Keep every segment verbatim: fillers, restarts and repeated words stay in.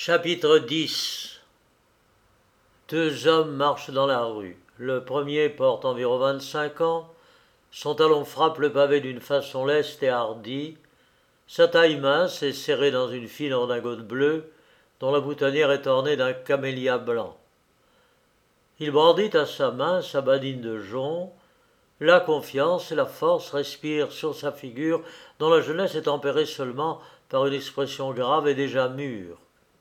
Chapitre dix. Deux hommes marchent dans la rue. Le premier porte environ vingt-cinq ans. Son talon frappe le pavé d'une façon leste et hardie. Sa taille mince est serrée dans une fine redingote bleue, dont la boutonnière est ornée d'un camélia blanc. Il brandit à sa main sa badine de jonc. La confiance et la force respirent sur sa figure, dont la jeunesse est tempérée seulement par une expression grave et déjà mûre.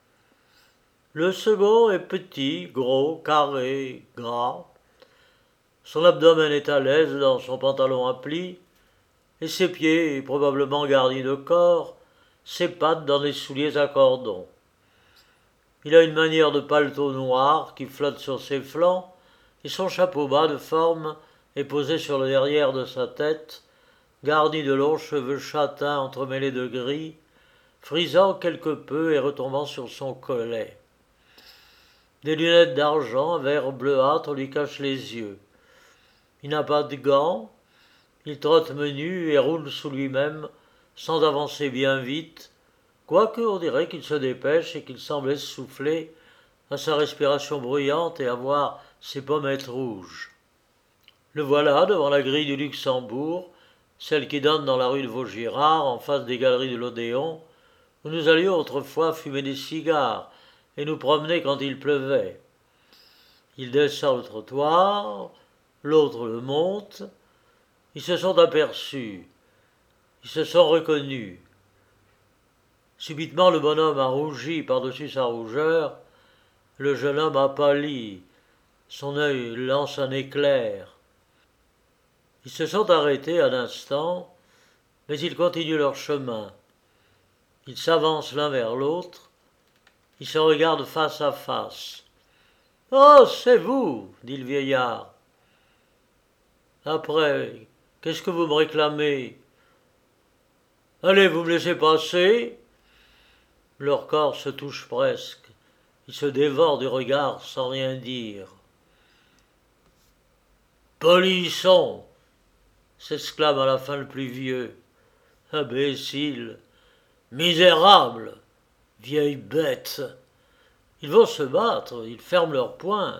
Le second est petit, gros, carré, gras. Son abdomen est à l'aise dans son pantalon à plis, et ses pieds, probablement garnis de corps, ses pattes dans des souliers à cordons. Il a une manière de paletot noir qui flotte sur ses flancs, et son chapeau bas de forme est posé sur le derrière de sa tête, garni de longs cheveux châtains entremêlés de gris, frisant quelque peu et retombant sur son collet. Des lunettes d'argent, vert bleuâtre, lui cachent les yeux. Il n'a pas de gants, il trotte menu et roule sous lui-même, sans avancer bien vite, quoique on dirait qu'il se dépêche et qu'il semble essoufflé à sa respiration bruyante et avoir ses pommettes rouges. Le voilà devant la grille du Luxembourg, celle qui donne dans la rue de Vaugirard, en face des galeries de l'Odéon, où nous allions autrefois fumer des cigares et nous promener quand il pleuvait. Il descend le trottoir, l'autre le monte. Ils se sont aperçus, ils se sont reconnus. Subitement le bonhomme a rougi par-dessus sa rougeur, le jeune homme a pâli, son œil lance un éclair. Ils se sont arrêtés un instant, mais ils continuent leur chemin. Ils s'avancent l'un vers l'autre, ils se regardent face à face. « Oh, c'est vous !» dit le vieillard. « Après, qu'est-ce que vous me réclamez ? Allez, vous me laissez passer ?» Leurs corps se touchent presque. Ils se dévorent du regard sans rien dire. « Polisson !» s'exclame à la fin le plus vieux. « Imbécile ! Misérable ! Vieille bête !» Ils vont se battre, ils ferment leurs poings.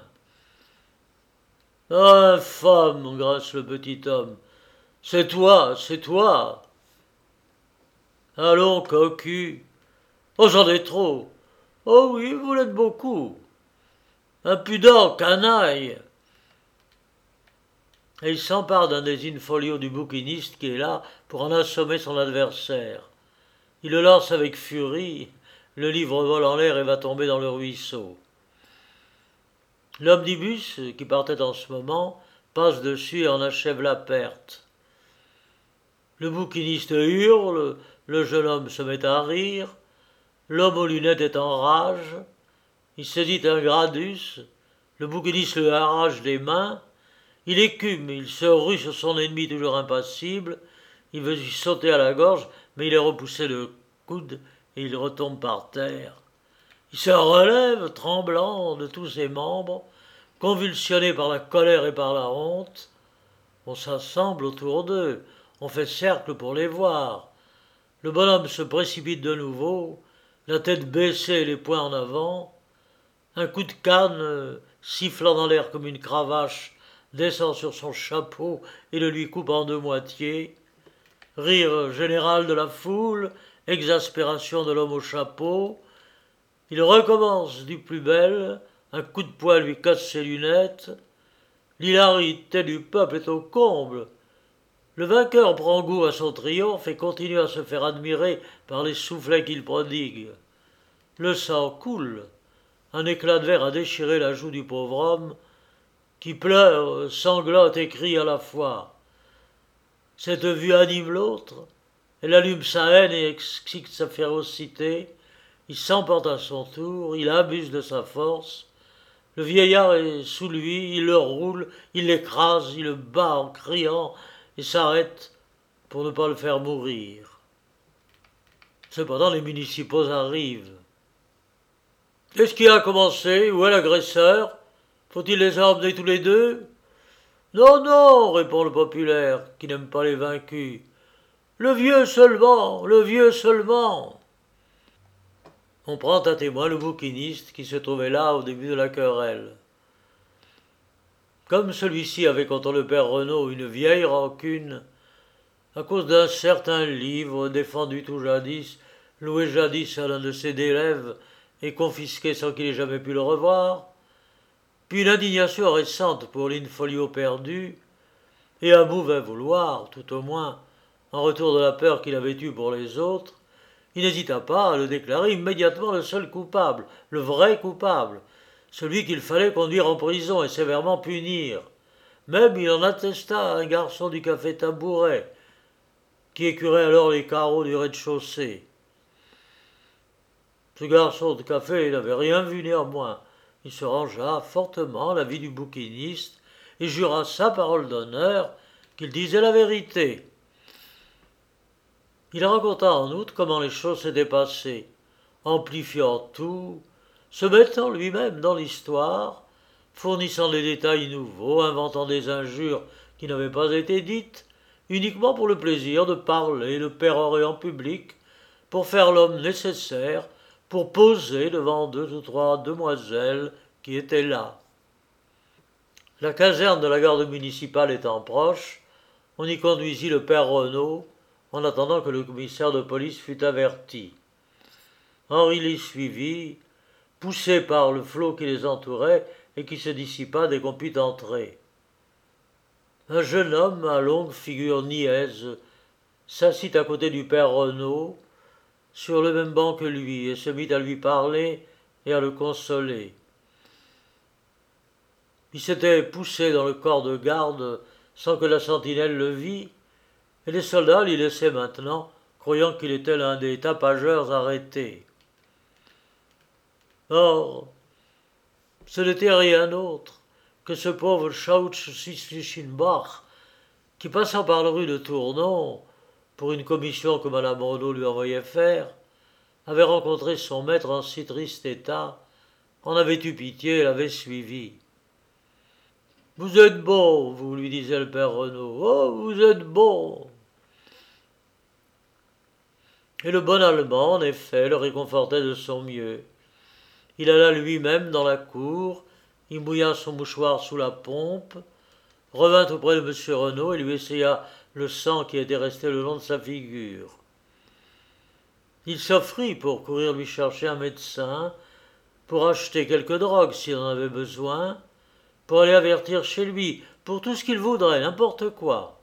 « Infâme !» grince le petit homme. « C'est toi, c'est toi !»« Allons, cocu !»« Oh, j'en ai trop !»« Oh oui, vous l'êtes beaucoup !»« Impudent, canaille !» Et il s'empare d'un des in-folios du bouquiniste qui est là pour en assommer son adversaire. Il le lance avec furie, le livre vole en l'air et va tomber dans le ruisseau. L'omnibus, qui partait en ce moment, passe dessus et en achève la perte. Le bouquiniste hurle, le jeune homme se met à rire, l'homme aux lunettes est en rage, il saisit un gradus, le bouquiniste le arrache des mains, il écume, il se rue sur son ennemi toujours impassible, il veut lui sauter à la gorge, mais il est repoussé de coude et il retombe par terre. Il se relève, tremblant de tous ses membres, convulsionné par la colère et par la honte. On s'assemble autour d'eux, on fait cercle pour les voir. Le bonhomme se précipite de nouveau, la tête baissée et les poings en avant. Un coup de canne, sifflant dans l'air comme une cravache, descend sur son chapeau et le lui coupe en deux moitiés. Rire général de la foule, exaspération de l'homme au chapeau. Il recommence du plus belle, un coup de poing lui casse ses lunettes. L'hilarité du peuple est au comble. Le vainqueur prend goût à son triomphe et continue à se faire admirer par les soufflets qu'il prodigue. Le sang coule. Un éclat de verre a déchiré la joue du pauvre homme, qui pleure, sanglote et crie à la fois. Cette vue anime l'autre, elle allume sa haine et excite sa férocité. Il s'emporte à son tour, il abuse de sa force. Le vieillard est sous lui, il le roule, il l'écrase, il le bat en criant et s'arrête pour ne pas le faire mourir. Cependant, les municipaux arrivent. « Qu'est-ce qui a commencé ? Où est l'agresseur ? Faut-il les emmener tous les deux ?»« Non, non, répond le populaire, qui n'aime pas les vaincus. Le vieux seulement, le vieux seulement. » On prend à témoin le bouquiniste qui se trouvait là au début de la querelle. Comme celui-ci avait contre le père Renaud une vieille rancune, à cause d'un certain livre défendu tout jadis, loué jadis à l'un de ses élèves et confisqué sans qu'il ait jamais pu le revoir, puis une indignation récente pour l'in-folio perdu, et un mauvais vouloir, tout au moins, en retour de la peur qu'il avait eue pour les autres, il n'hésita pas à le déclarer immédiatement le seul coupable, le vrai coupable, celui qu'il fallait conduire en prison et sévèrement punir. Même il en attesta à un garçon du café Tabouret, qui écurait alors les carreaux du rez-de-chaussée. Ce garçon de café n'avait rien vu néanmoins. Il se rangea fortement à l'avis du bouquiniste et jura sa parole d'honneur qu'il disait la vérité. Il raconta en outre comment les choses s'étaient passées, amplifiant tout, se mettant lui-même dans l'histoire, fournissant des détails nouveaux, inventant des injures qui n'avaient pas été dites, uniquement pour le plaisir de parler, de pérorer en public, pour faire l'homme nécessaire, pour poser devant deux ou trois demoiselles qui étaient là. La caserne de la garde municipale étant proche, on y conduisit le père Renaud, en attendant que le commissaire de police fût averti. Henri l'y suivit, poussé par le flot qui les entourait et qui se dissipa dès qu'on put entrer. Un jeune homme à longue figure niaise s'assit à côté du père Renaud, sur le même banc que lui, et se mit à lui parler et à le consoler. Il s'était poussé dans le corps de garde sans que la sentinelle le vît, et les soldats l'y laissaient maintenant, croyant qu'il était l'un des tapageurs arrêtés. Or, ce n'était rien d'autre que ce pauvre Schautsch-Sischenbach, qui, passant par la rue de Tournon, pour une commission que Madame Renaud lui envoyait faire, avait rencontré son maître en si triste état, en avait eu pitié et l'avait suivi. « Vous êtes bon, vous, lui disait le père Renaud. Oh, vous êtes bon !» Et le bon Allemand, en effet, le réconfortait de son mieux. Il alla lui-même dans la cour, y mouilla son mouchoir sous la pompe, revint auprès de M. Renaud et lui essaya le sang qui était resté le long de sa figure. Il s'offrit pour courir lui chercher un médecin, pour acheter quelque drogue s'il en avait besoin, pour aller avertir chez lui, pour tout ce qu'il voudrait, n'importe quoi.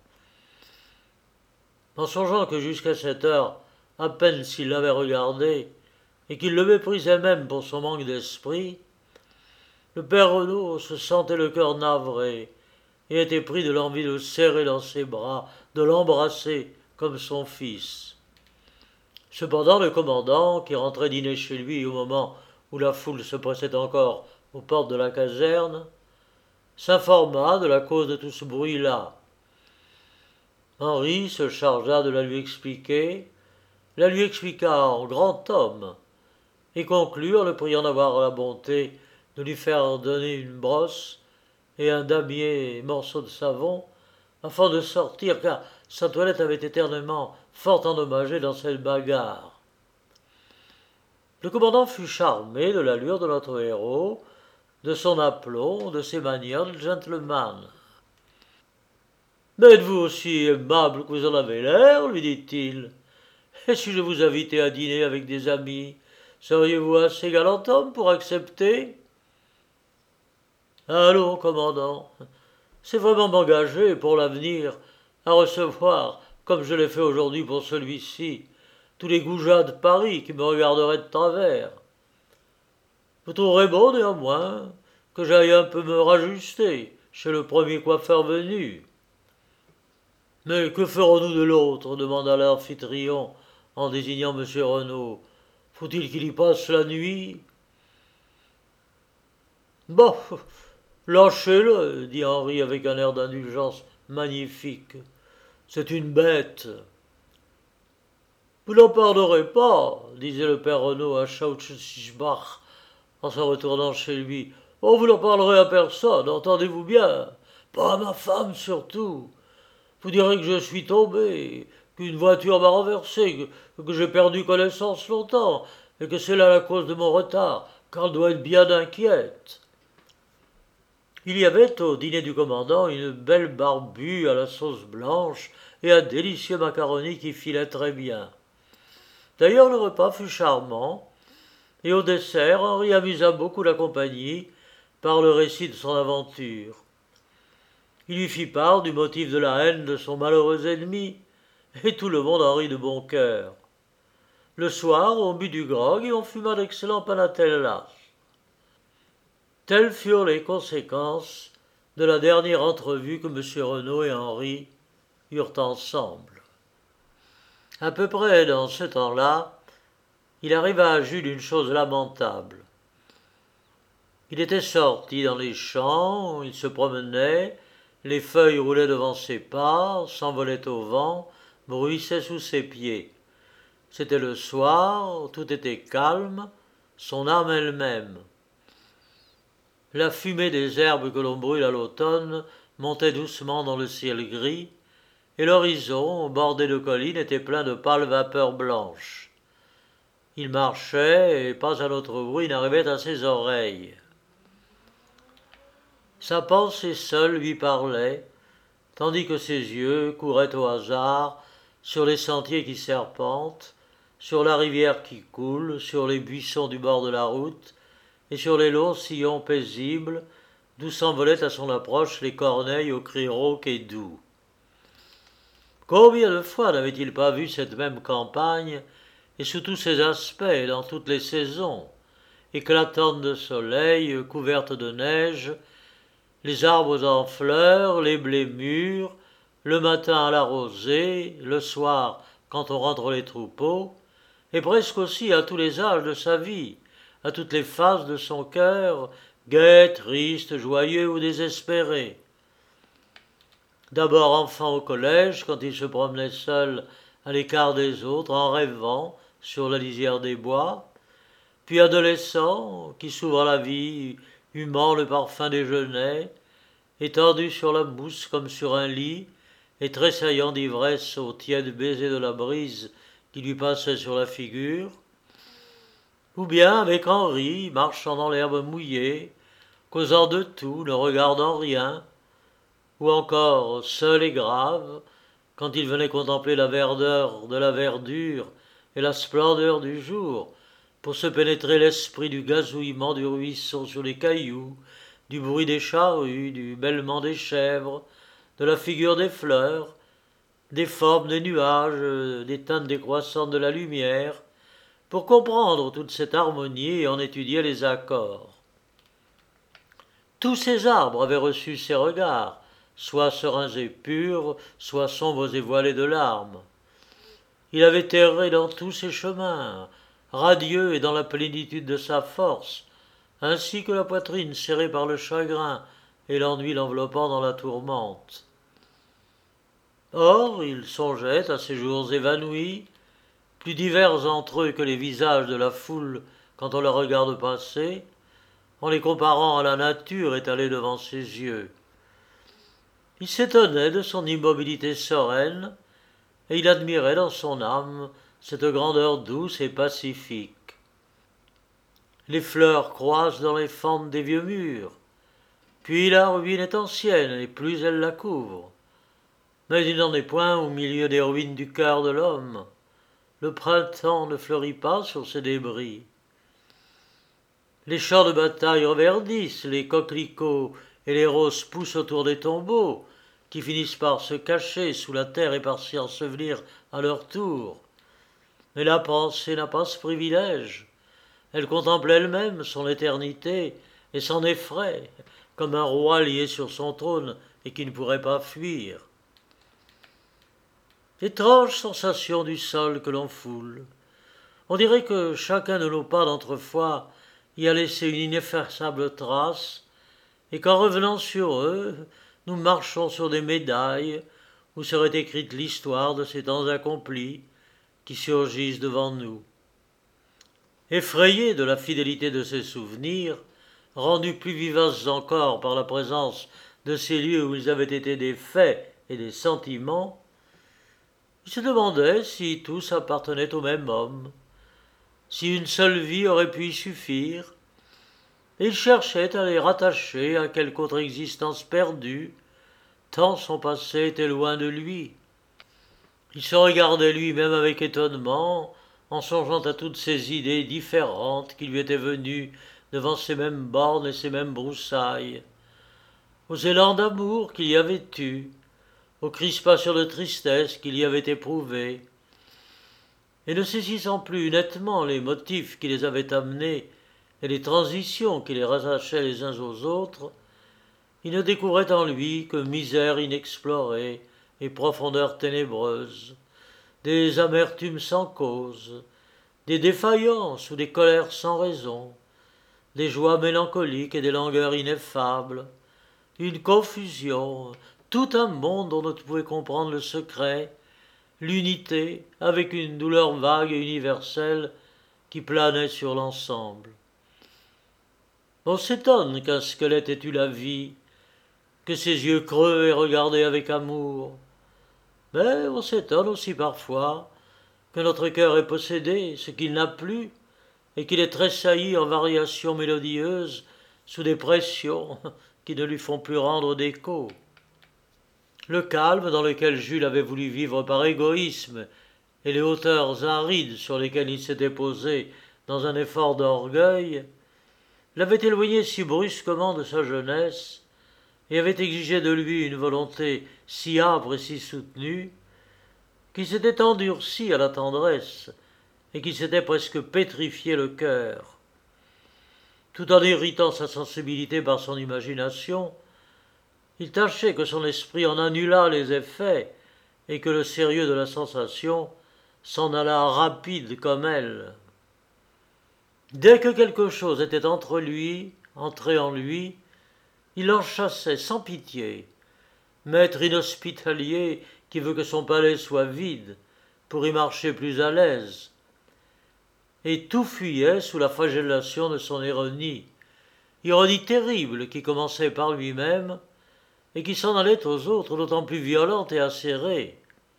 En songeant que jusqu'à cette heure, à peine s'il l'avait regardé, et qu'il le méprisait même pour son manque d'esprit, le père Renaud se sentait le cœur navré et était pris de l'envie de le serrer dans ses bras, de l'embrasser comme son fils. Cependant, le commandant, qui rentrait dîner chez lui au moment où la foule se pressait encore aux portes de la caserne, s'informa de la cause de tout ce bruit-là. Henri se chargea de la lui expliquer, la lui expliqua en grand homme, et conclut en le priant d'avoir la bonté de lui faire donner une brosse et un damier morceau de savon, afin de sortir, car sa toilette avait été éternellement fort endommagée dans cette bagarre. Le commandant fut charmé de l'allure de notre héros, de son aplomb, de ses manières de gentleman. « Mais êtes-vous aussi aimable que vous en avez l'air, lui dit-il. Et si je vous invitais à dîner avec des amis, seriez-vous assez galant homme pour accepter ?»« Allons, commandant, c'est vraiment m'engager pour l'avenir à recevoir, comme je l'ai fait aujourd'hui pour celui-ci, tous les goujats de Paris qui me regarderaient de travers. Vous trouverez bon, néanmoins, que j'aille un peu me rajuster chez le premier coiffeur venu. »« Mais que ferons-nous de l'autre » demanda l'amphitryon en désignant M. Renaud. « Faut-il qu'il y passe la nuit ?»« Bon, lâchez-le, dit Henri avec un air d'indulgence magnifique. C'est une bête. »« Vous n'en parlerez pas, disait le père Renaud à Schautsch-Sischenbach en se retournant chez lui. Oh, vous n'en parlerez à personne, entendez-vous bien, pas à ma femme surtout. Vous direz que je suis tombé, qu'une voiture m'a renversé, que, que j'ai perdu connaissance longtemps, et que c'est là la cause de mon retard, car elle doit être bien inquiète. » Il y avait au dîner du commandant une belle barbue à la sauce blanche et un délicieux macaroni qui filait très bien. D'ailleurs, le repas fut charmant, et au dessert, Henri amusa beaucoup la compagnie par le récit de son aventure. Il lui fit part du motif de la haine de son malheureux ennemi, et tout le monde en rit de bon cœur. Le soir, on but du grog et on fuma d'excellents panatellas. Telles furent les conséquences de la dernière entrevue que M. Renaud et Henri eurent ensemble. À peu près dans ce temps-là, il arriva à Jules une chose lamentable. Il était sorti dans les champs, il se promenait, les feuilles roulaient devant ses pas, s'envolaient au vent, bruissaient sous ses pieds. C'était le soir, tout était calme, son âme elle-même. La fumée des herbes que l'on brûle à l'automne montait doucement dans le ciel gris, et l'horizon, bordé de collines, était plein de pâles vapeurs blanches. Il marchait, et pas un autre bruit n'arrivait à ses oreilles. Sa pensée seule lui parlait, tandis que ses yeux couraient au hasard sur les sentiers qui serpentent, sur la rivière qui coule, sur les buissons du bord de la route, et sur les longs sillons paisibles d'où s'envolaient à son approche les corneilles aux cris rauques et doux. Combien de fois n'avait-il pas vu cette même campagne, et sous tous ses aspects, dans toutes les saisons, éclatante de soleil, couverte de neige, les arbres en fleurs, les blés mûrs, le matin à la rosée, le soir quand on rentre les troupeaux, et presque aussi à tous les âges de sa vie, à toutes les phases de son cœur, gai, triste, joyeux ou désespéré. D'abord enfant au collège, quand il se promenait seul à l'écart des autres, en rêvant sur la lisière des bois, puis adolescent, qui s'ouvre à la vie, humant le parfum des genêts, étendu sur la mousse comme sur un lit, et tressaillant d'ivresse au tiède baiser de la brise qui lui passait sur la figure, ou bien avec Henri, marchant dans l'herbe mouillée, causant de tout, ne regardant rien, ou encore seul et grave, quand il venait contempler la verdeur de la verdure et la splendeur du jour, pour se pénétrer l'esprit du gazouillement du ruisseau sur les cailloux, du bruit des charrues, du bêlement des chèvres, de la figure des fleurs, des formes des nuages, des teintes décroissantes de la lumière, pour comprendre toute cette harmonie et en étudier les accords. Tous ces arbres avaient reçu ses regards, soit sereins et purs, soit sombres et voilés de larmes. Il avait erré dans tous ses chemins, radieux et dans la plénitude de sa force, ainsi que la poitrine serrée par le chagrin et l'ennui l'enveloppant dans la tourmente. Or, il songeait à ces jours évanouis, plus divers entre eux que les visages de la foule quand on la regarde passer, en les comparant à la nature étalée devant ses yeux. Il s'étonnait de son immobilité sereine, et il admirait dans son âme cette grandeur douce et pacifique. Les fleurs croissent dans les fentes des vieux murs, puis la ruine est ancienne et plus elle la couvre. Mais il n'en est point au milieu des ruines du cœur de l'homme. Le printemps ne fleurit pas sur ces débris. Les champs de bataille reverdissent, les coquelicots et les roses poussent autour des tombeaux, qui finissent par se cacher sous la terre et par s'y ensevelir à leur tour. Mais la pensée n'a pas ce privilège. Elle contemple elle-même son éternité et s'en effraie, comme un roi lié sur son trône et qui ne pourrait pas fuir. Étrange sensation du sol que l'on foule. On dirait que chacun de nos pas d'autrefois y a laissé une ineffaçable trace, et qu'en revenant sur eux, nous marchons sur des médailles où serait écrite l'histoire de ces temps accomplis qui surgissent devant nous. Effrayés de la fidélité de ces souvenirs, rendus plus vivaces encore par la présence de ces lieux où ils avaient été des faits et des sentiments, ils se demandaient si tous appartenaient au même homme, si une seule vie aurait pu y suffire, et il cherchait à les rattacher à quelque autre existence perdue, tant son passé était loin de lui. Il se regardait lui-même avec étonnement, en songeant à toutes ces idées différentes qui lui étaient venues devant ces mêmes bornes et ces mêmes broussailles, aux élans d'amour qu'il y avait eus, aux crispations de tristesse qu'il y avait éprouvées, et ne saisissant plus nettement les motifs qui les avaient amenés et les transitions qui les rattachaient les uns aux autres, il ne découvrait en lui que misère inexplorée et profondeur ténébreuse, des amertumes sans cause, des défaillances ou des colères sans raison, des joies mélancoliques et des langueurs ineffables, une confusion, tout un monde dont on ne pouvait comprendre le secret, l'unité avec une douleur vague et universelle qui planait sur l'ensemble. On s'étonne qu'un squelette ait eu la vie, que ses yeux creux aient regardé avec amour, mais on s'étonne aussi parfois que notre cœur ait possédé ce qu'il n'a plus et qu'il ait tressailli en variations mélodieuses sous des pressions qui ne lui font plus rendre d'écho. Le calme dans lequel Jules avait voulu vivre par égoïsme et les hauteurs arides sur lesquelles il s'était posé dans un effort d'orgueil l'avait éloigné si brusquement de sa jeunesse et avait exigé de lui une volonté si âpre et si soutenue qu'il s'était endurci à la tendresse et qu'il s'était presque pétrifié le cœur. Tout en irritant sa sensibilité par son imagination, il tâchait que son esprit en annulât les effets et que le sérieux de la sensation s'en allât rapide comme elle. Dès que quelque chose était entre lui, entré en lui, il en chassait sans pitié, maître inhospitalier qui veut que son palais soit vide pour y marcher plus à l'aise, et tout fuyait sous la flagellation de son ironie, ironie terrible qui commençait par lui-même et qui s'en allait aux autres d'autant plus violente et acérée.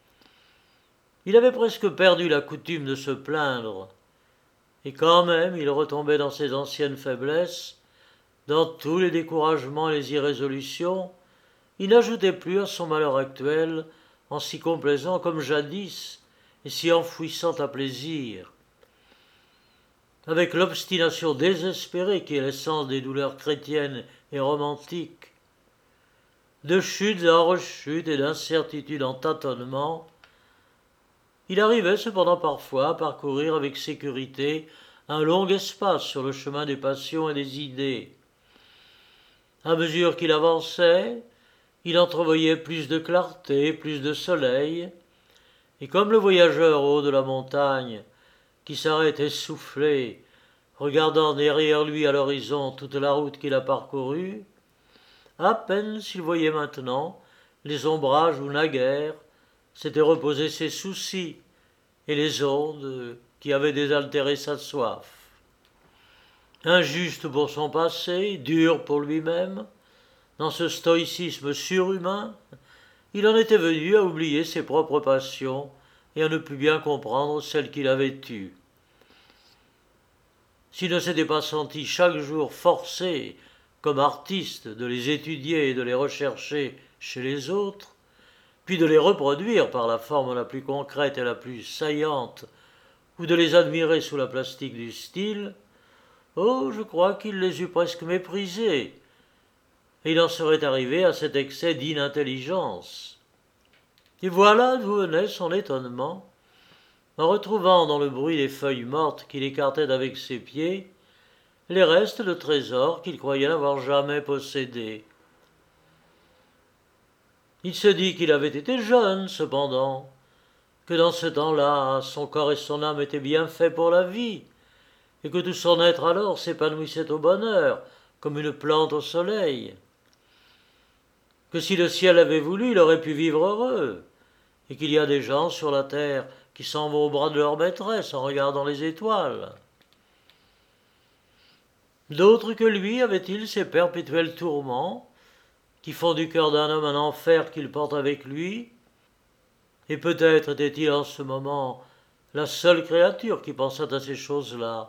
Il avait presque perdu la coutume de se plaindre, et quand même il retombait dans ses anciennes faiblesses, dans tous les découragements et les irrésolutions. Il n'ajoutait plus à son malheur actuel en si complaisant comme jadis et si enfouissant à plaisir. Avec l'obstination désespérée qui est l'essence des douleurs chrétiennes et romantiques, de chutes en rechutes et d'incertitudes en tâtonnements, il arrivait cependant parfois à parcourir avec sécurité un long espace sur le chemin des passions et des idées. À mesure qu'il avançait, il entrevoyait plus de clarté, plus de soleil, et comme le voyageur au haut de la montagne, qui s'arrête essoufflé, regardant derrière lui à l'horizon toute la route qu'il a parcourue, à peine s'il voyait maintenant les ombrages où naguère s'étaient reposés ses soucis et les ondes qui avaient désaltéré sa soif. Injuste pour son passé, dur pour lui-même, dans ce stoïcisme surhumain, il en était venu à oublier ses propres passions et à ne plus bien comprendre celles qu'il avait eues. S'il ne s'était pas senti chaque jour forcé, comme artiste, de les étudier et de les rechercher chez les autres, puis de les reproduire par la forme la plus concrète et la plus saillante, ou de les admirer sous la plastique du style, oh, je crois qu'il les eût presque méprisés, et il en serait arrivé à cet excès d'inintelligence. Et voilà d'où venait son étonnement, en retrouvant dans le bruit des feuilles mortes qu'il écartait avec ses pieds les restes de trésors qu'il croyait n'avoir jamais possédés. Il se dit qu'il avait été jeune, cependant, que dans ce temps-là, son corps et son âme étaient bien faits pour la vie, et que tout son être alors s'épanouissait au bonheur, comme une plante au soleil. Que si le ciel avait voulu, il aurait pu vivre heureux, et qu'il y a des gens sur la terre qui s'en vont au bras de leur maîtresse en regardant les étoiles. D'autres que lui avaient-ils ces perpétuels tourments, qui font du cœur d'un homme un enfer qu'il porte avec lui, et peut-être était-il en ce moment la seule créature qui pensât à ces choses-là.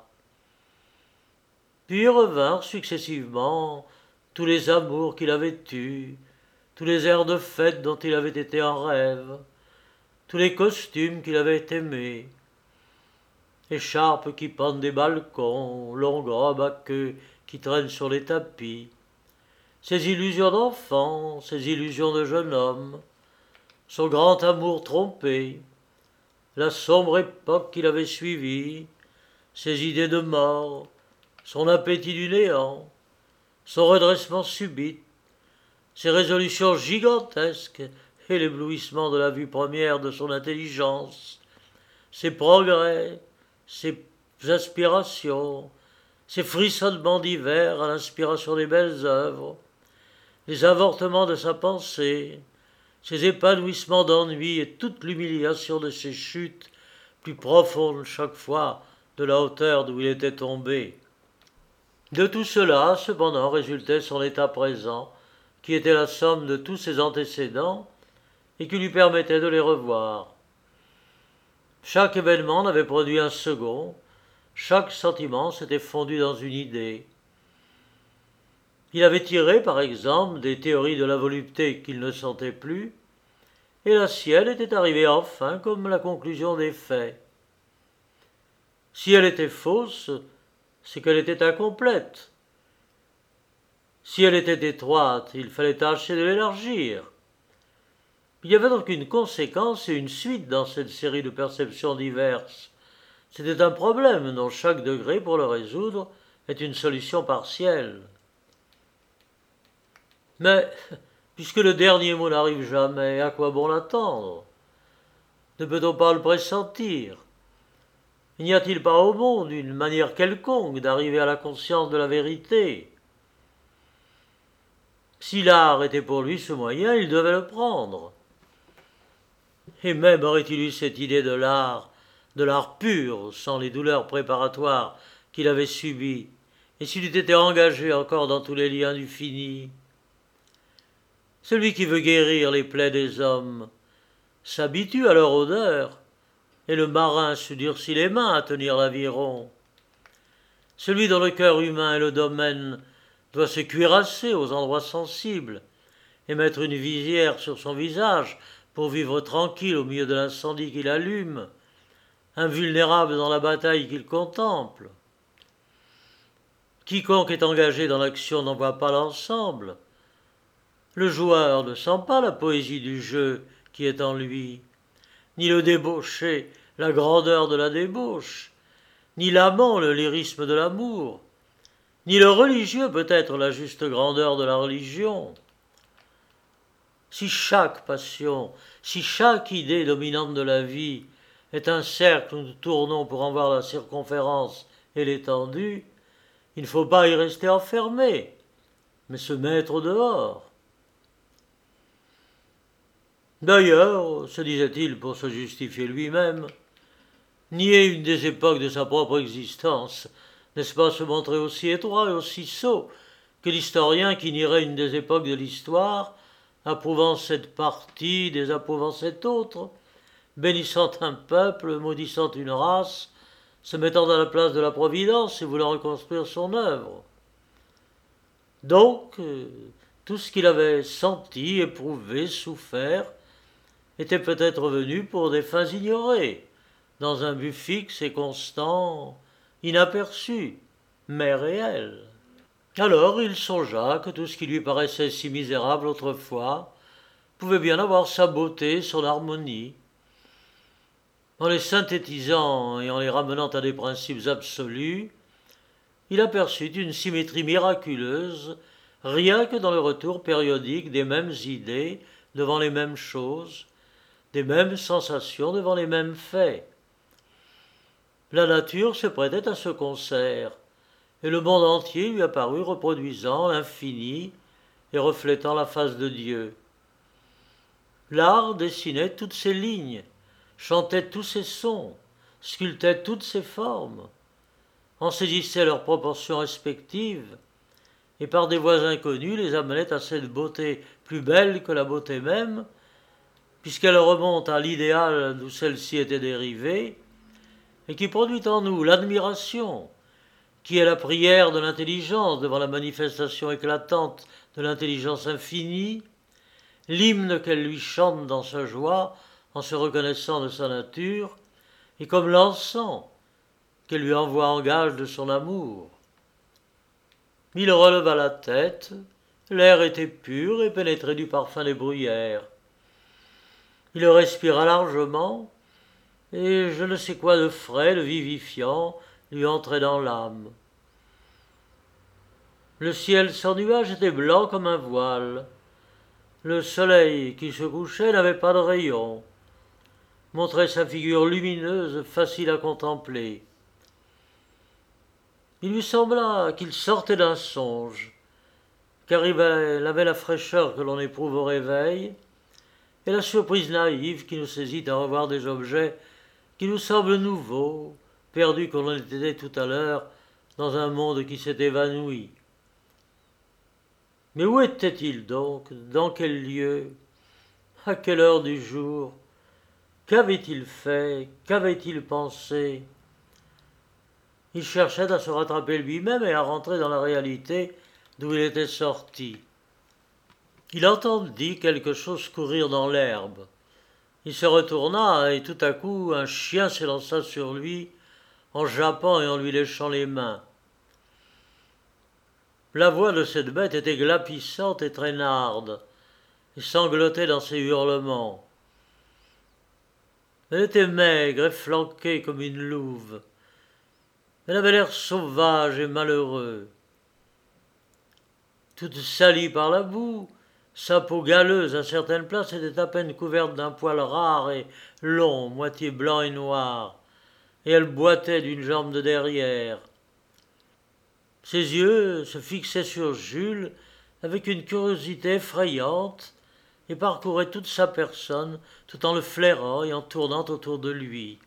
Puis revinrent successivement tous les amours qu'il avait eus, tous les airs de fête dont il avait été en rêve, tous les costumes qu'il avait aimés, écharpes qui pendent des balcons, longues robes à queue qui traînent sur les tapis, ses illusions d'enfant, ses illusions de jeune homme, son grand amour trompé, la sombre époque qu'il avait suivie, ses idées de mort, son appétit du néant, son redressement subit, ses résolutions gigantesques et l'éblouissement de la vue première de son intelligence, ses progrès, ses aspirations, ses frissonnements d'hiver à l'inspiration des belles œuvres, les avortements de sa pensée, ses épanouissements d'ennui et toute l'humiliation de ses chutes, plus profondes chaque fois de la hauteur d'où il était tombé. De tout cela, cependant, résultait son état présent, qui était la somme de tous ses antécédents et qui lui permettait de les revoir. Chaque événement en avait produit un second, chaque sentiment s'était fondu dans une idée. Il avait tiré, par exemple, des théories de la volupté qu'il ne sentait plus, et la sienne était arrivée enfin comme la conclusion des faits. Si elle était fausse, c'est qu'elle était incomplète. Si elle était étroite, il fallait tâcher de l'élargir. Il y avait donc une conséquence et une suite dans cette série de perceptions diverses. C'était un problème dont chaque degré, pour le résoudre, est une solution partielle. Mais, puisque le dernier mot n'arrive jamais, à quoi bon l'attendre? Ne peut-on pas le pressentir? N'y a-t-il pas au monde une manière quelconque d'arriver à la conscience de la vérité? Si l'art était pour lui ce moyen, il devait le prendre. Et même aurait-il eu cette idée de l'art, de l'art pur, sans les douleurs préparatoires qu'il avait subies, et s'il eût été engagé encore dans tous les liens du fini. Celui qui veut guérir les plaies des hommes s'habitue à leur odeur, et le marin se durcit les mains à tenir l'aviron. Celui dont le cœur humain est le domaine doit se cuirasser aux endroits sensibles et mettre une visière sur son visage pour vivre tranquille au milieu de l'incendie qu'il allume, invulnérable dans la bataille qu'il contemple. Quiconque est engagé dans l'action n'en voit pas l'ensemble. Le joueur ne sent pas la poésie du jeu qui est en lui, ni le débauché, la grandeur de la débauche, ni l'amant, le lyrisme de l'amour, ni le religieux peut-être la juste grandeur de la religion. Si chaque passion, si chaque idée dominante de la vie est un cercle où nous tournons pour en voir la circonférence et l'étendue, il ne faut pas y rester enfermé, mais se mettre au dehors. D'ailleurs, se disait-il pour se justifier lui-même, nier une des époques de sa propre existence, n'est-ce pas se montrer aussi étroit et aussi sot que l'historien qui nierait une des époques de l'histoire, approuvant cette partie, désapprouvant cette autre, bénissant un peuple, maudissant une race, se mettant à la place de la Providence et voulant reconstruire son œuvre. Donc, tout ce qu'il avait senti, éprouvé, souffert, était peut-être venu pour des fins ignorées, dans un but fixe et constant, inaperçu, mais réel. Alors il songea que tout ce qui lui paraissait si misérable autrefois pouvait bien avoir sa beauté, son harmonie. En les synthétisant et en les ramenant à des principes absolus, il aperçut une symétrie miraculeuse, rien que dans le retour périodique des mêmes idées devant les mêmes choses, des mêmes sensations devant les mêmes faits. La nature se prêtait à ce concert, et le monde entier lui apparut reproduisant l'infini et reflétant la face de Dieu. L'art dessinait toutes ses lignes, chantait tous ses sons, sculptait toutes ses formes, en saisissait leurs proportions respectives, et par des voies inconnues les amenait à cette beauté plus belle que la beauté même, puisqu'elle remonte à l'idéal d'où celle-ci était dérivée, et qui produit en nous l'admiration, qui est la prière de l'intelligence devant la manifestation éclatante de l'intelligence infinie, l'hymne qu'elle lui chante dans sa joie en se reconnaissant de sa nature, et comme l'encens qu'elle lui envoie en gage de son amour. Il releva la tête, l'air était pur et pénétré du parfum des bruyères. Il respira largement, et je ne sais quoi de frais, de vivifiant, lui entrait dans l'âme. Le ciel sans nuage était blanc comme un voile. Le soleil qui se couchait n'avait pas de rayons, montrait sa figure lumineuse, facile à contempler. Il lui sembla qu'il sortait d'un songe, car il avait la fraîcheur que l'on éprouve au réveil, et la surprise naïve qui nous saisit à revoir des objets qui nous semblent nouveaux, perdus comme on était tout à l'heure dans un monde qui s'est évanoui. Mais où était-il donc? Dans quel lieu? À quelle heure du jour? Qu'avait-il fait? Qu'avait-il pensé? Il cherchait à se rattraper lui-même et à rentrer dans la réalité d'où il était sorti. Il entendit quelque chose courir dans l'herbe. Il se retourna et tout à coup un chien s'élança sur lui en jappant et en lui léchant les mains. La voix de cette bête était glapissante et traînarde, et sanglotait dans ses hurlements. Elle était maigre et flanquée comme une louve. Elle avait l'air sauvage et malheureux. Toute salie par la boue, sa peau galeuse à certaines places était à peine couverte d'un poil rare et long, moitié blanc et noir, et elle boitait d'une jambe de derrière. Ses yeux se fixaient sur Jules avec une curiosité effrayante et parcouraient toute sa personne tout en le flairant et en tournant autour de lui.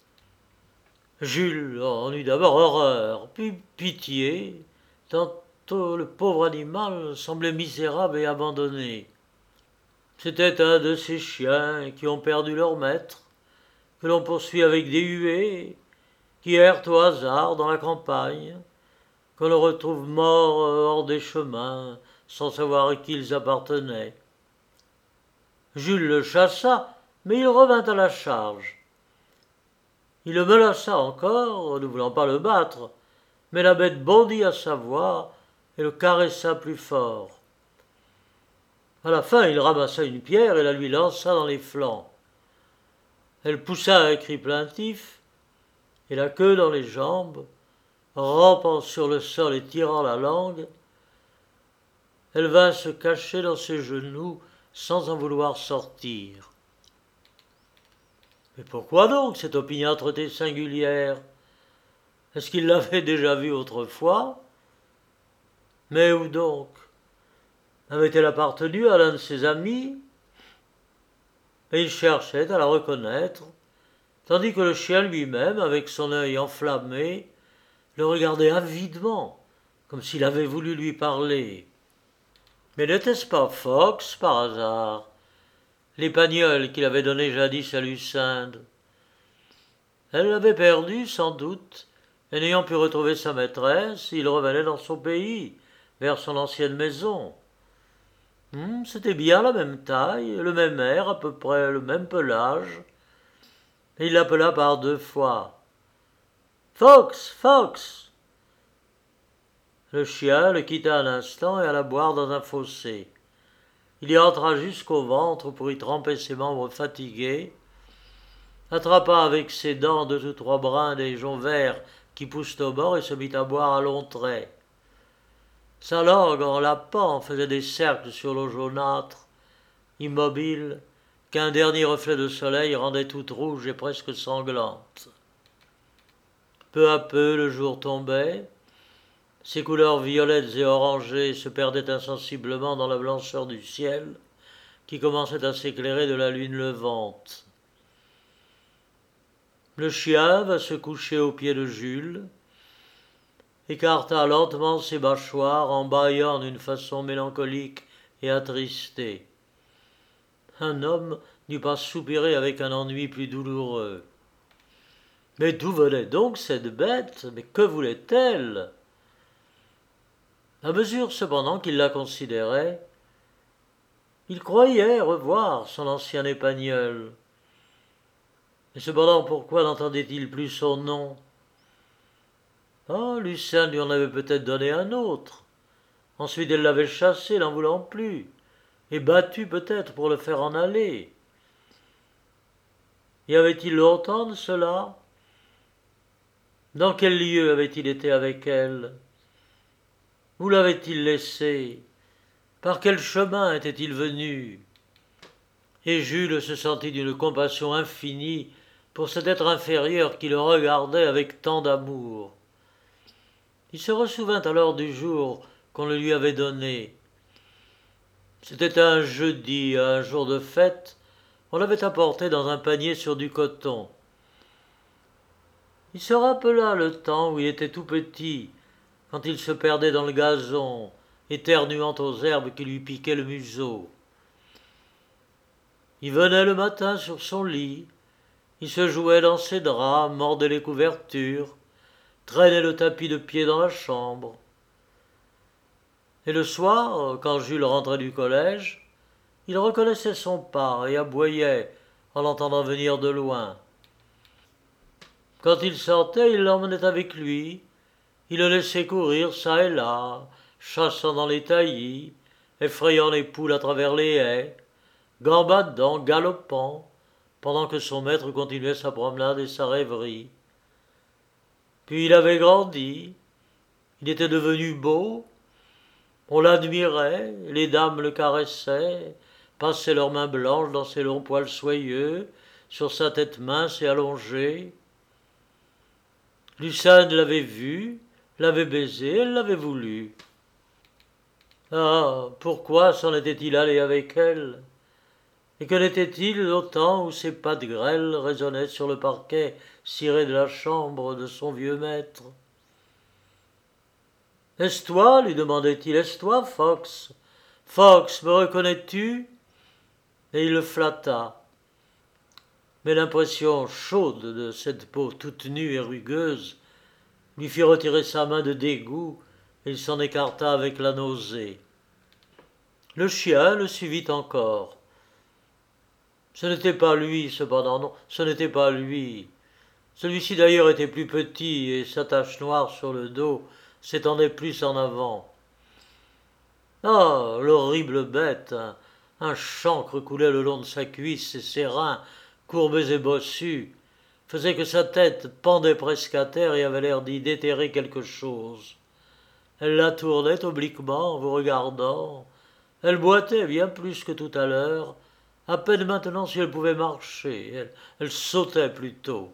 Jules en eut d'abord horreur, puis pitié, tantôt le pauvre animal semblait misérable et abandonné. C'était un de ces chiens qui ont perdu leur maître, que l'on poursuit avec des huées, qui errent au hasard dans la campagne, qu'on le retrouve mort hors des chemins, sans savoir à qui ils appartenaient. Jules le chassa, mais il revint à la charge. Il le menaça encore, ne voulant pas le battre, mais la bête bondit à sa voix et le caressa plus fort. À la fin, il ramassa une pierre et la lui lança dans les flancs. Elle poussa un cri plaintif, et la queue dans les jambes, rampant sur le sol et tirant la langue, elle vint se cacher dans ses genoux sans en vouloir sortir. Mais pourquoi donc cette opiniâtreté singulière? Est-ce qu'il l'avait déjà vue autrefois? Mais où donc? Avait-elle appartenu à l'un de ses amis? Et il cherchait à la reconnaître, tandis que le chien lui-même, avec son œil enflammé, le regardait avidement, comme s'il avait voulu lui parler. Mais n'était-ce pas Fox, par hasard, l'épagnol qu'il avait donné jadis à Lucinde? Elle l'avait perdu, sans doute, et n'ayant pu retrouver sa maîtresse, il revenait dans son pays, vers son ancienne maison. Hum, c'était bien la même taille, le même air, à peu près le même pelage, et il l'appela par deux fois. « Fox, Fox !» Le chien le quitta un instant et alla boire dans un fossé. Il y entra jusqu'au ventre pour y tremper ses membres fatigués, attrapa avec ses dents deux ou trois brins des joncs verts qui poussent au bord et se mit à boire à longs traits. Sa langue, en lapant, faisait des cercles sur l'eau jaunâtre, immobile, qu'un dernier reflet de soleil rendait toute rouge et presque sanglante. Peu à peu, le jour tombait. Ses couleurs violettes et orangées se perdaient insensiblement dans la blancheur du ciel, qui commençait à s'éclairer de la lune levante. Le chien va se coucher aux pieds de Jules, écarta lentement ses mâchoires en bâillant d'une façon mélancolique et attristée. Un homme n'eût pas soupiré avec un ennui plus douloureux. Mais d'où venait donc cette bête? Mais que voulait-elle? À mesure cependant qu'il la considérait, il croyait revoir son ancien épagneul. Mais cependant, pourquoi n'entendait-il plus son nom? Ah, Lucien lui en avait peut-être donné un autre. Ensuite, elle l'avait chassé, n'en voulant plus, et battu peut-être pour le faire en aller. Y avait-il longtemps de cela? Dans quel lieu avait-il été avec elle? Où l'avait-il laissé? Par quel chemin était-il venu? Et Jules se sentit d'une compassion infinie pour cet être inférieur qui le regardait avec tant d'amour. Il se ressouvint alors du jour qu'on le lui avait donné. C'était un jeudi, un jour de fête, on l'avait apporté dans un panier sur du coton. Il se rappela le temps où il était tout petit, quand il se perdait dans le gazon, éternuant aux herbes qui lui piquaient le museau. Il venait le matin sur son lit, il se jouait dans ses draps, mordait les couvertures, traînait le tapis de pied dans la chambre. Et le soir, quand Jules rentrait du collège, il reconnaissait son pas et aboyait en l'entendant venir de loin. Quand il sortait, il l'emmenait avec lui, il le laissait courir çà et là, chassant dans les taillis, effrayant les poules à travers les haies, gambadant, galopant, pendant que son maître continuait sa promenade et sa rêverie. Puis il avait grandi, il était devenu beau, on l'admirait, les dames le caressaient, passaient leurs mains blanches dans ses longs poils soyeux, sur sa tête mince et allongée. Lucinde l'avait vu, l'avait baisé, elle l'avait voulu. Ah, pourquoi s'en était-il allé avec elle? Et que n'était-il au temps où ses pas de grêle résonnaient sur le parquet ciré de la chambre de son vieux maître? « Est-ce toi ?» lui demandait-il. « Est-ce toi, Fox? Fox, me reconnais-tu » Et il le flatta. Mais l'impression chaude de cette peau toute nue et rugueuse lui fit retirer sa main de dégoût et il s'en écarta avec la nausée. Le chien le suivit encore. Ce n'était pas lui, cependant, non, ce n'était pas lui. Celui-ci d'ailleurs était plus petit et sa tache noire sur le dos s'étendait plus en avant. Ah, l'horrible bête! Un, un chancre coulait le long de sa cuisse et ses reins, courbés et bossus, faisaient que sa tête pendait presque à terre et avait l'air d'y déterrer quelque chose. Elle la tournait obliquement en vous regardant. Elle boitait bien plus que tout à l'heure, à peine maintenant si elle pouvait marcher. Elle, elle sautait plutôt.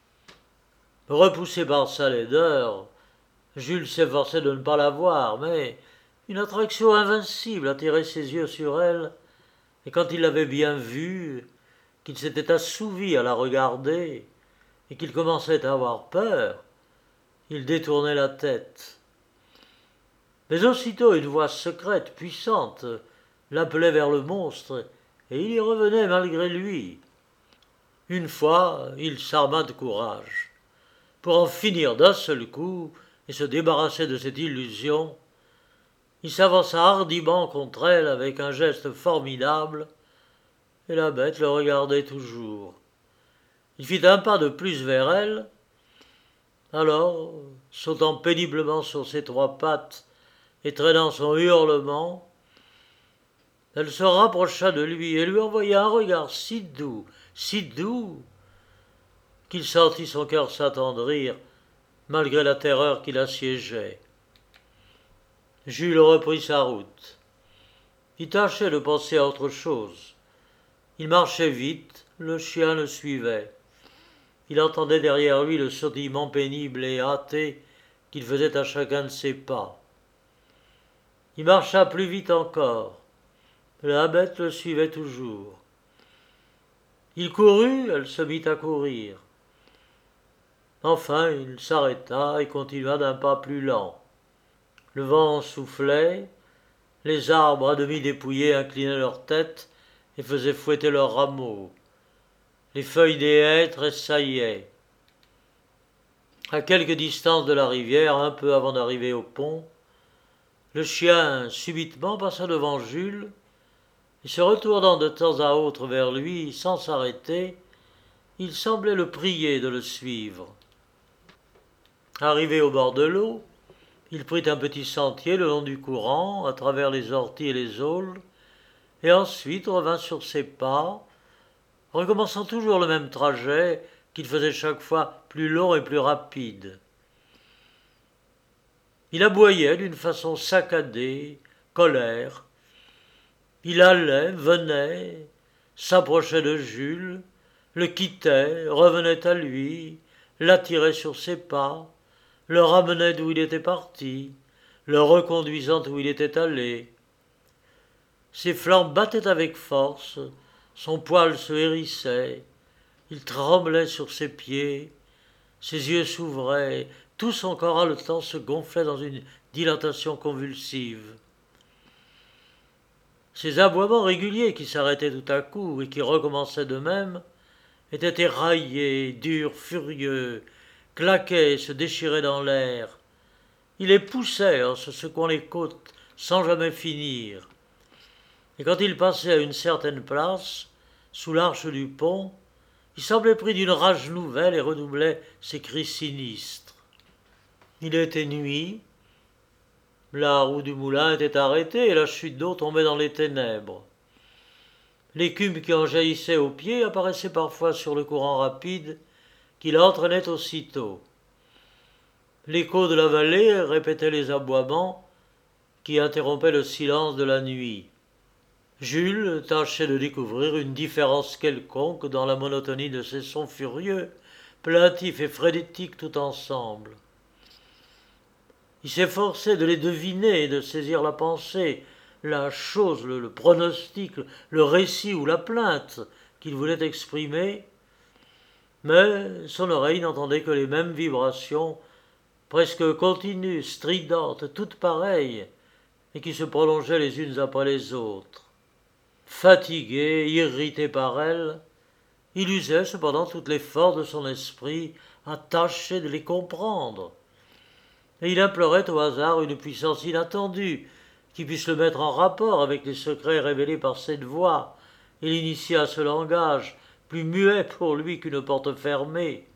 Repoussé par sa laideur, Jules s'efforçait de ne pas la voir, mais une attraction invincible attirait ses yeux sur elle, et quand il l'avait bien vue, qu'il s'était assouvi à la regarder, et qu'il commençait à avoir peur, il détournait la tête. Mais aussitôt une voix secrète, puissante, l'appelait vers le monstre, et il y revenait malgré lui. Une fois, il s'arma de courage. Pour en finir d'un seul coup et se débarrasser de cette illusion, il s'avança hardiment contre elle avec un geste formidable, et la bête le regardait toujours. Il fit un pas de plus vers elle, alors, sautant péniblement sur ses trois pattes et traînant son hurlement, elle se rapprocha de lui et lui envoya un regard si doux, si doux, qu'il sentit son cœur s'attendrir malgré la terreur qui l'assiégeait. Jules reprit sa route. Il tâchait de penser à autre chose. Il marchait vite, le chien le suivait. Il entendait derrière lui le sautillement pénible et hâté qu'il faisait à chacun de ses pas. Il marcha plus vite encore. La bête le suivait toujours. Il courut, elle se mit à courir. Enfin, il s'arrêta et continua d'un pas plus lent. Le vent soufflait, les arbres à demi dépouillés inclinaient leur tête et faisaient fouetter leurs rameaux. Les feuilles des haies tressaillaient. À quelque distance de la rivière, un peu avant d'arriver au pont, le chien subitement passa devant Jules, et se retournant de temps à autre vers lui sans s'arrêter, il semblait le prier de le suivre. Arrivé au bord de l'eau, il prit un petit sentier le long du courant, à travers les orties et les aules, et ensuite revint sur ses pas, recommençant toujours le même trajet qu'il faisait chaque fois plus long et plus rapide. Il aboyait d'une façon saccadée, colère. Il allait, venait, s'approchait de Jules, le quittait, revenait à lui, l'attirait sur ses pas, le ramenait d'où il était parti, le reconduisant où il était allé. Ses flancs battaient avec force, son poil se hérissait, il tremblait sur ses pieds, ses yeux s'ouvraient, tout son corps haletant se gonflait dans une dilatation convulsive. Ces aboiements réguliers qui s'arrêtaient tout à coup et qui recommençaient de même étaient éraillés, durs, furieux, claquaient et se déchiraient dans l'air. Il les poussait en se secouant les côtes sans jamais finir. Et quand il passait à une certaine place, sous l'arche du pont, il semblait pris d'une rage nouvelle et redoublait ses cris sinistres. Il était nuit, la roue du moulin était arrêtée et la chute d'eau tombait dans les ténèbres. L'écume qui en jaillissait aux pieds apparaissait parfois sur le courant rapide qui l'entraînait aussitôt. L'écho de la vallée répétait les aboiements qui interrompaient le silence de la nuit. Jules tâchait de découvrir une différence quelconque dans la monotonie de ces sons furieux, plaintifs et frénétiques tout ensemble. Il s'efforçait de les deviner et de saisir la pensée, la chose, le, le pronostic, le récit ou la plainte qu'il voulait exprimer, mais son oreille n'entendait que les mêmes vibrations, presque continues, stridentes, toutes pareilles, et qui se prolongeaient les unes après les autres. Fatigué, irrité par elles, il usait cependant toutes les forces de son esprit à tâcher de les comprendre. Et il implorait au hasard une puissance inattendue qui puisse le mettre en rapport avec les secrets révélés par cette voix et l'initier à ce langage, plus muet pour lui qu'une porte fermée.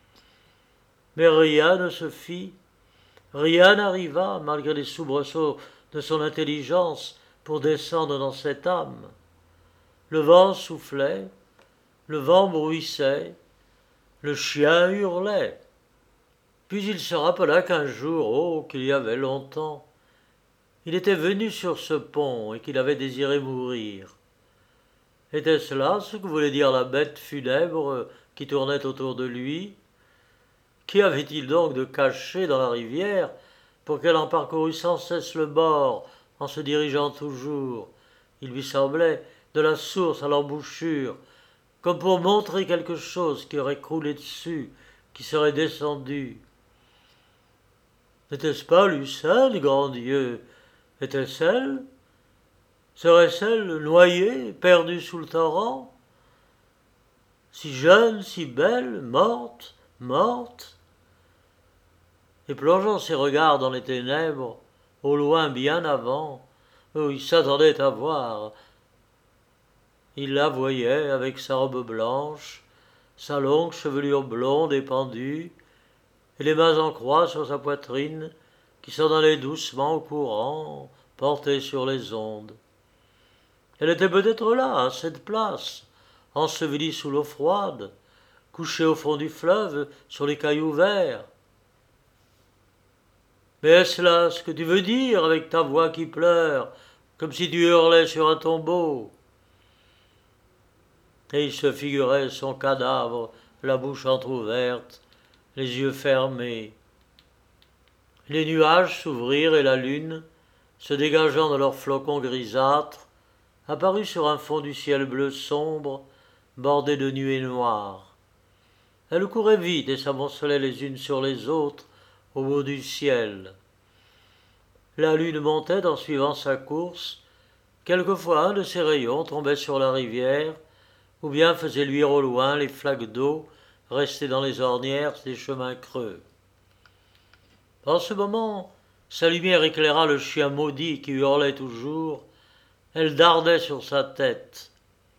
Mais rien ne se fit, rien n'arriva, malgré les soubresauts de son intelligence, pour descendre dans cette âme. Le vent soufflait, le vent bruissait, le chien hurlait. Puis il se rappela qu'un jour, oh, qu'il y avait longtemps, il était venu sur ce pont et qu'il avait désiré mourir. Était-ce là ce que voulait dire la bête funèbre qui tournait autour de lui? Qu'y avait-il donc de caché dans la rivière pour qu'elle en parcourût sans cesse le bord en se dirigeant toujours, il lui semblait, de la source à l'embouchure, comme pour montrer quelque chose qui aurait croulé dessus, qui serait descendu? N'était-ce pas Lucerne, grand Dieu? Était-ce elle? Serait-ce elle noyée, perdue sous le torrent? Si jeune, si belle, morte, morte? Et plongeant ses regards dans les ténèbres, au loin bien avant, où il s'attendait à voir, il la voyait avec sa robe blanche, sa longue chevelure blonde épandue, et les mains en croix sur sa poitrine, qui s'en allaient doucement au courant, portée sur les ondes. Elle était peut-être là, à cette place, ensevelie sous l'eau froide, couchée au fond du fleuve, sur les cailloux verts. Mais est-ce là ce que tu veux dire avec ta voix qui pleure, comme si tu hurlais sur un tombeau? Et il se figurait son cadavre, la bouche entr'ouverte, les yeux fermés. Les nuages s'ouvrirent et la lune, se dégageant de leurs flocons grisâtres, apparut sur un fond du ciel bleu sombre, bordé de nuées noires. Elles couraient vite et s'amoncelaient les unes sur les autres au bout du ciel. La lune montait en suivant sa course. Quelquefois un de ses rayons tombait sur la rivière, ou bien faisait luire au loin les flaques d'eau restées dans les ornières des chemins creux. En ce moment, sa lumière éclaira le chien maudit qui hurlait toujours. Elle dardait sur sa tête.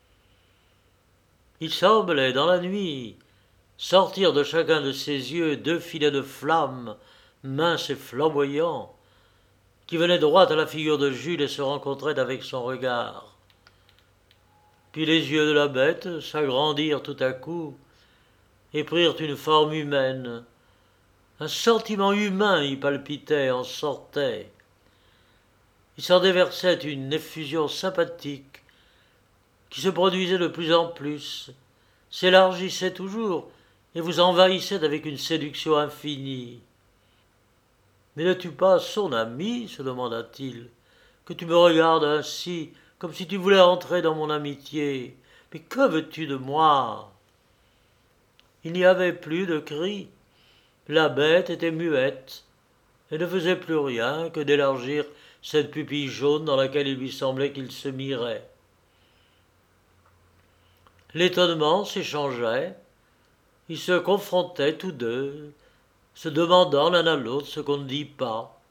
Il semblait, dans la nuit, sortir de chacun de ses yeux deux filets de flammes, minces et flamboyants, qui venaient droit à la figure de Jules et se rencontraient avec son regard. Puis les yeux de la bête s'agrandirent tout à coup et prirent une forme humaine. Un sentiment humain y palpitait, en sortait. Il s'en déversait une effusion sympathique qui se produisait de plus en plus, s'élargissait toujours et vous envahissait avec une séduction infinie. « Mais n'es-tu pas son ami ?» se demanda-t-il, « que tu me regardes ainsi, comme si tu voulais entrer dans mon amitié. Mais que veux-tu de moi ?» Il n'y avait plus de cris. La bête était muette et ne faisait plus rien que d'élargir cette pupille jaune dans laquelle il lui semblait qu'il se mirait. L'étonnement s'échangeait, ils se confrontaient tous deux, se demandant l'un à l'autre ce qu'on ne dit pas.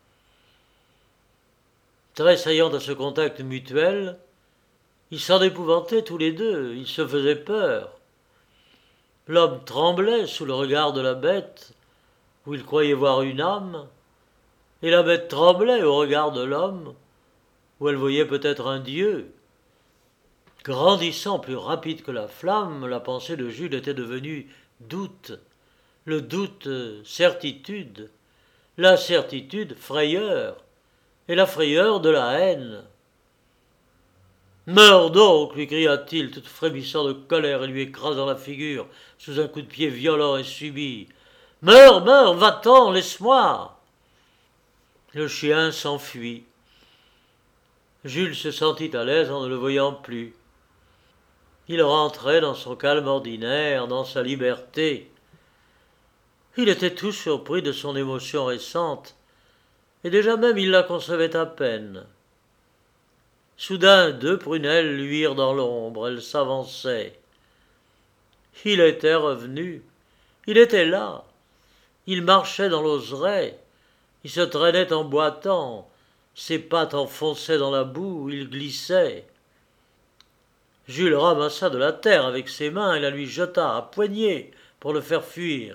Tressaillant à ce contact mutuel, ils s'en épouvantaient tous les deux, ils se faisaient peur. L'homme tremblait sous le regard de la bête, où il croyait voir une âme, et la bête tremblait au regard de l'homme, où elle voyait peut-être un dieu. Grandissant plus rapide que la flamme, la pensée de Jules était devenue doute, le doute certitude, la certitude frayeur, et la frayeur de la haine. « Meurs donc !» lui cria-t-il, tout frémissant de colère et lui écrasant la figure sous un coup de pied violent et subit. « Meurs, meurs, va-t'en, laisse-moi !» Le chien s'enfuit. Jules se sentit à l'aise en ne le voyant plus. Il rentrait dans son calme ordinaire, dans sa liberté. Il était tout surpris de son émotion récente, et déjà même il la concevait à peine. Soudain, deux prunelles luirent dans l'ombre, elles s'avançaient. Il était revenu, il était là, il marchait dans l'oseraie, il se traînait en boitant, ses pattes enfonçaient dans la boue, il glissait. Jules ramassa de la terre avec ses mains et la lui jeta à poignées pour le faire fuir.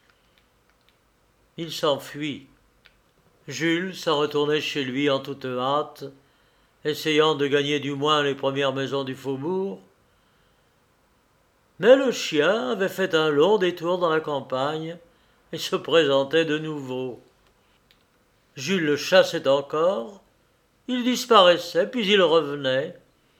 Il s'enfuit. Jules s'en retournait chez lui en toute hâte, essayant de gagner du moins les premières maisons du faubourg. Mais le chien avait fait un long détour dans la campagne et se présentait de nouveau. Jules le chassait encore, il disparaissait, puis il revenait.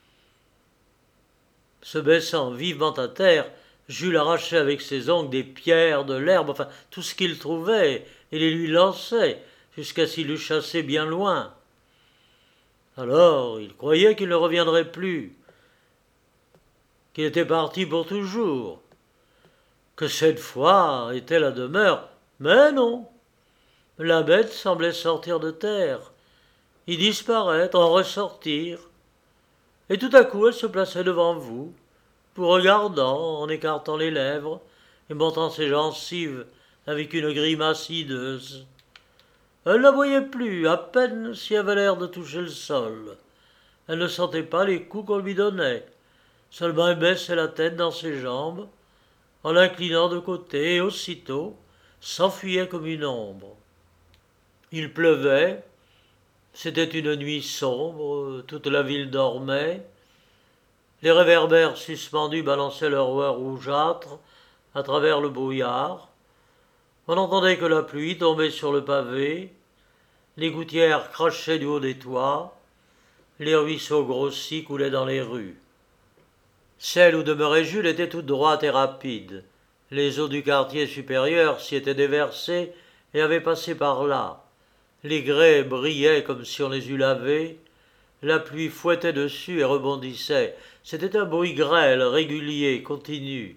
Se baissant vivement à terre, Jules arrachait avec ses ongles des pierres, de l'herbe, enfin tout ce qu'il trouvait, et les lui lançait, jusqu'à s'il l'eût chassé bien loin. Alors il croyait qu'il ne reviendrait plus, qu'il était parti pour toujours, que cette fois était la demeure, mais non. La bête semblait sortir de terre, y disparaître, en ressortir, et tout à coup elle se plaçait devant vous, vous regardant en écartant les lèvres et montrant ses gencives avec une grimace hideuse. Elle ne voyait plus, à peine si elle avait l'air de toucher le sol. Elle ne sentait pas les coups qu'on lui donnait, seulement elle baissait la tête dans ses jambes, en l'inclinant de côté, et aussitôt s'enfuyait comme une ombre. Il pleuvait, c'était une nuit sombre, toute la ville dormait, les réverbères suspendus balançaient leurs voix rougeâtres à travers le brouillard, on n'entendait que la pluie tomber sur le pavé, les gouttières crachaient du haut des toits, les ruisseaux grossis coulaient dans les rues. Celle où demeurait Jules était toute droite et rapide. Les eaux du quartier supérieur s'y étaient déversées et avaient passé par là. Les grès brillaient comme si on les eût lavés. La pluie fouettait dessus et rebondissait. C'était un bruit grêle, régulier, continu.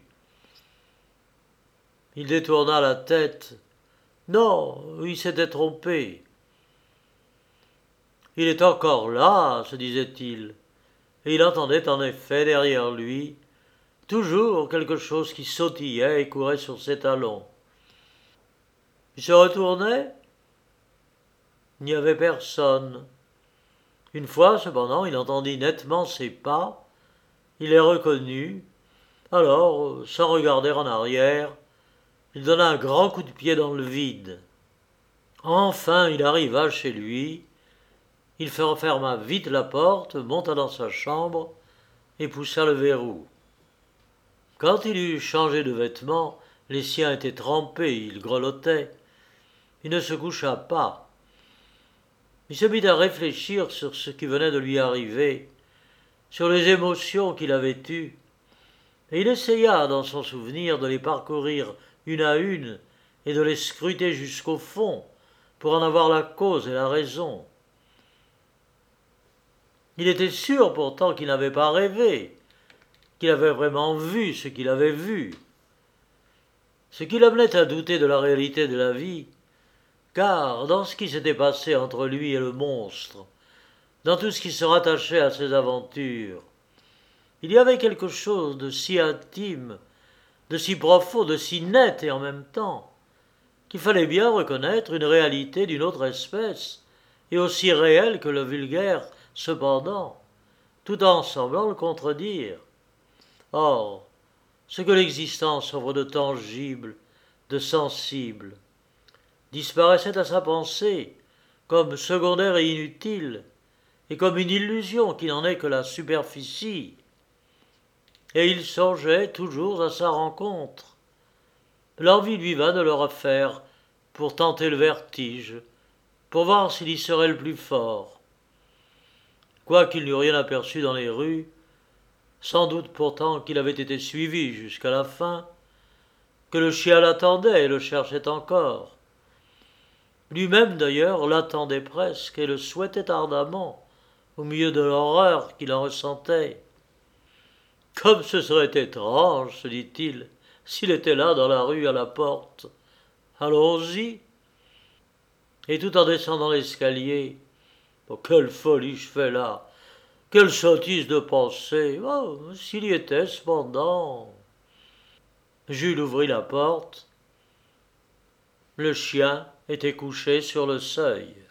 Il détourna la tête. Non, il s'était trompé. Il est encore là, se disait-il, et il entendait en effet derrière lui toujours quelque chose qui sautillait et courait sur ses talons. Il se retournait, Il n'y avait personne. Une fois, cependant, il entendit nettement ses pas, il les reconnut, alors, sans regarder en arrière, il donna un grand coup de pied dans le vide. Enfin, il arriva chez lui, il referma vite la porte, monta dans sa chambre et poussa le verrou. Quand il eut changé de vêtements, les siens étaient trempés, il grelottait. Il ne se coucha pas. Il se mit à réfléchir sur ce qui venait de lui arriver, sur les émotions qu'il avait eues, et il essaya dans son souvenir de les parcourir une à une et de les scruter jusqu'au fond pour en avoir la cause et la raison. Il était sûr pourtant qu'il n'avait pas rêvé, qu'il avait vraiment vu ce qu'il avait vu. Ce qui l'amenait à douter de la réalité de la vie, car dans ce qui s'était passé entre lui et le monstre, dans tout ce qui se rattachait à ses aventures, il y avait quelque chose de si intime, de si profond, de si net et en même temps, qu'il fallait bien reconnaître une réalité d'une autre espèce, et aussi réelle que le vulgaire cependant, tout en semblant le contredire. Or, ce que l'existence offre de tangible, de sensible, disparaissait à sa pensée, comme secondaire et inutile, et comme une illusion qui n'en est que la superficie. Et il songeait toujours à sa rencontre. L'envie lui vint de le refaire pour tenter le vertige, pour voir s'il y serait le plus fort. Quoiqu'il n'eût rien aperçu dans les rues, sans doute pourtant qu'il avait été suivi jusqu'à la fin, que le chien l'attendait et le cherchait encore. Lui-même d'ailleurs l'attendait presque et le souhaitait ardemment, au milieu de l'horreur qu'il en ressentait. Comme ce serait étrange, se dit-il, s'il était là dans la rue à la porte. Allons-y. Et tout en descendant l'escalier, oh, quelle folie je fais là, quelle sottise de pensée, oh, s'il y était cependant. Jules ouvrit la porte. Le chien était couché sur le seuil.